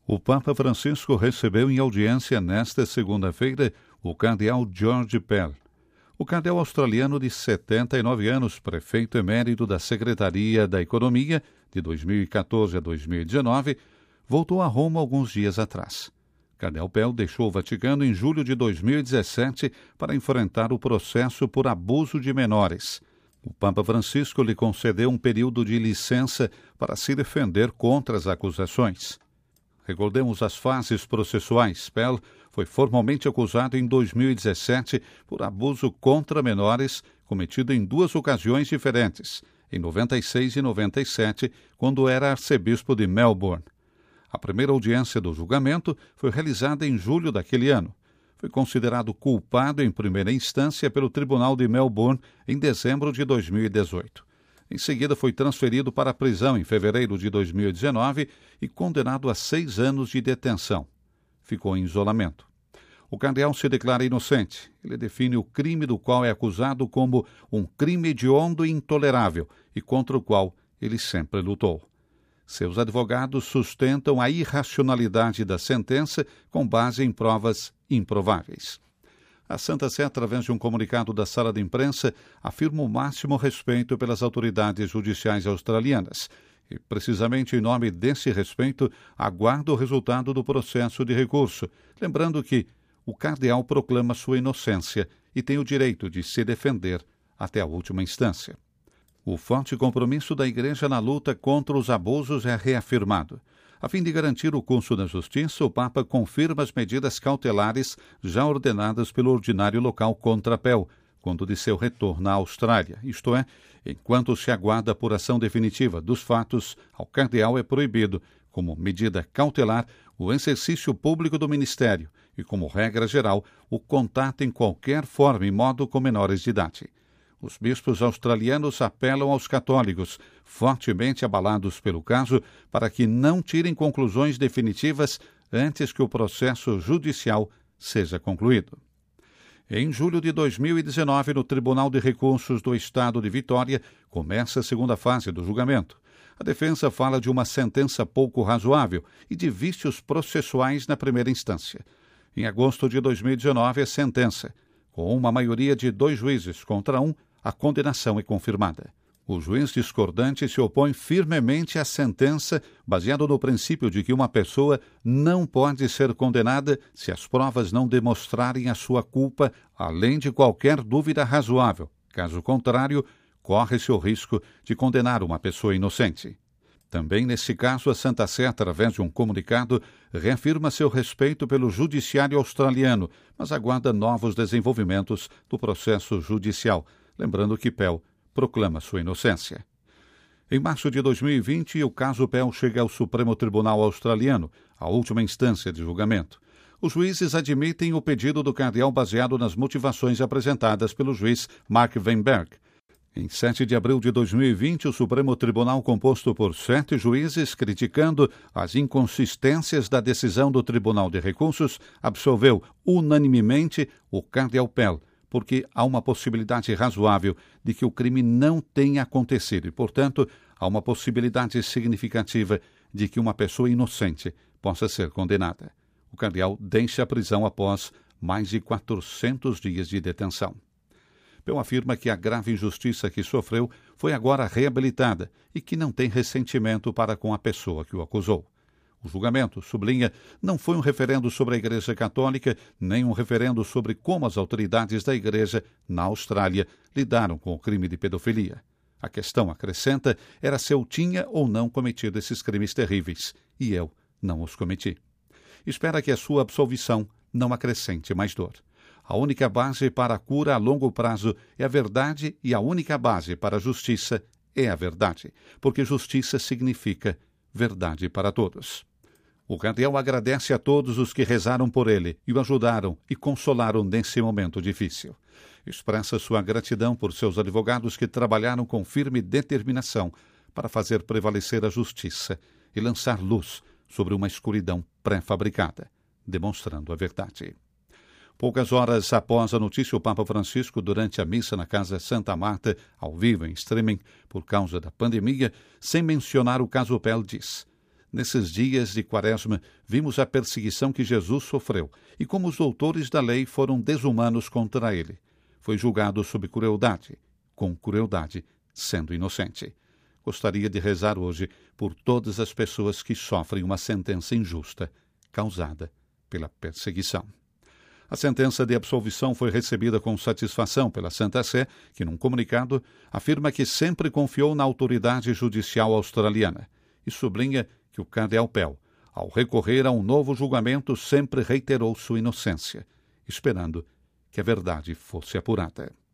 O Papa Francisco recebeu em audiência nesta segunda-feira o cardeal George Pell. O cardeal australiano de 79 anos, prefeito emérito da Secretaria da Economia de 2014 a 2019, voltou a Roma alguns dias atrás. Cardeal Pell deixou o Vaticano em julho de 2017 para enfrentar o processo por abuso de menores. O Papa Francisco lhe concedeu um período de licença para se defender contra as acusações. Recordemos as fases processuais. Pell foi formalmente acusado em 2017 por abuso contra menores, cometido em duas ocasiões diferentes, em 96 e 97, quando era arcebispo de Melbourne. A primeira audiência do julgamento foi realizada em julho daquele ano. Foi considerado culpado em primeira instância pelo Tribunal de Melbourne em dezembro de 2018. Em seguida, foi transferido para a prisão em fevereiro de 2019 e condenado a 6 anos de detenção. Ficou em isolamento. O cardeal se declara inocente. Ele define o crime do qual é acusado como um crime hediondo e intolerável e contra o qual ele sempre lutou. Seus advogados sustentam a irracionalidade da sentença com base em provas improváveis. A Santa Sé, através de um comunicado da sala de imprensa, afirma o máximo respeito pelas autoridades judiciais australianas e, precisamente em nome desse respeito, aguarda o resultado do processo de recurso, lembrando que o cardeal proclama sua inocência e tem o direito de se defender até a última instância. O forte compromisso da Igreja na luta contra os abusos é reafirmado. A fim de garantir o curso da justiça, o Papa confirma as medidas cautelares já ordenadas pelo ordinário local contra Pell, quando de seu retorno à Austrália. Isto é, enquanto se aguarda a apuração definitiva dos fatos, ao cardeal é proibido, como medida cautelar, o exercício público do ministério e, como regra geral, o contato em qualquer forma e modo com menores de idade. Os bispos australianos apelam aos católicos, fortemente abalados pelo caso, para que não tirem conclusões definitivas antes que o processo judicial seja concluído. Em julho de 2019, no Tribunal de Recursos do Estado de Vitória, começa a segunda fase do julgamento. A defesa fala de uma sentença pouco razoável e de vícios processuais na primeira instância. Em agosto de 2019, a sentença, com uma maioria de 2 juízes contra 1, a condenação é confirmada. O juiz discordante se opõe firmemente à sentença, baseado no princípio de que uma pessoa não pode ser condenada se as provas não demonstrarem a sua culpa, além de qualquer dúvida razoável. Caso contrário, corre-se o risco de condenar uma pessoa inocente. Também nesse caso, a Santa Sé, através de um comunicado, reafirma seu respeito pelo judiciário australiano, mas aguarda novos desenvolvimentos do processo judicial, lembrando que Pell proclama sua inocência. Em março de 2020, o caso Pell chega ao Supremo Tribunal Australiano, a última instância de julgamento. Os juízes admitem o pedido do cardeal baseado nas motivações apresentadas pelo juiz Mark Weinberg. Em 7 de abril de 2020, o Supremo Tribunal, composto por 7 juízes, criticando as inconsistências da decisão do Tribunal de Recursos, absolveu unanimemente o cardeal Pell, porque há uma possibilidade razoável de que o crime não tenha acontecido e, portanto, há uma possibilidade significativa de que uma pessoa inocente possa ser condenada. O cardeal deixa a prisão após mais de 400 dias de detenção. Pell afirma que a grave injustiça que sofreu foi agora reabilitada e que não tem ressentimento para com a pessoa que o acusou. O julgamento, sublinha, não foi um referendo sobre a Igreja Católica, nem um referendo sobre como as autoridades da Igreja, na Austrália, lidaram com o crime de pedofilia. A questão, acrescenta, era se eu tinha ou não cometido esses crimes terríveis, e eu não os cometi. Espera que a sua absolvição não acrescente mais dor. A única base para a cura a longo prazo é a verdade e a única base para a justiça é a verdade, porque justiça significa verdade para todos. O cardeal agradece a todos os que rezaram por ele e o ajudaram e consolaram nesse momento difícil. Expressa sua gratidão por seus advogados que trabalharam com firme determinação para fazer prevalecer a justiça e lançar luz sobre uma escuridão pré-fabricada, demonstrando a verdade. Poucas horas após a notícia, o Papa Francisco, durante a missa na Casa Santa Marta, ao vivo em streaming, por causa da pandemia, sem mencionar o caso Pell, diz: Nesses dias de Quaresma, vimos a perseguição que Jesus sofreu e como os doutores da lei foram desumanos contra ele. Foi julgado sob crueldade, com crueldade, sendo inocente. Gostaria de rezar hoje por todas as pessoas que sofrem uma sentença injusta causada pela perseguição. A sentença de absolvição foi recebida com satisfação pela Santa Sé, que, num comunicado, afirma que sempre confiou na autoridade judicial australiana e sublinha que o cardeal Pell, ao recorrer a um novo julgamento, sempre reiterou sua inocência, esperando que a verdade fosse apurada.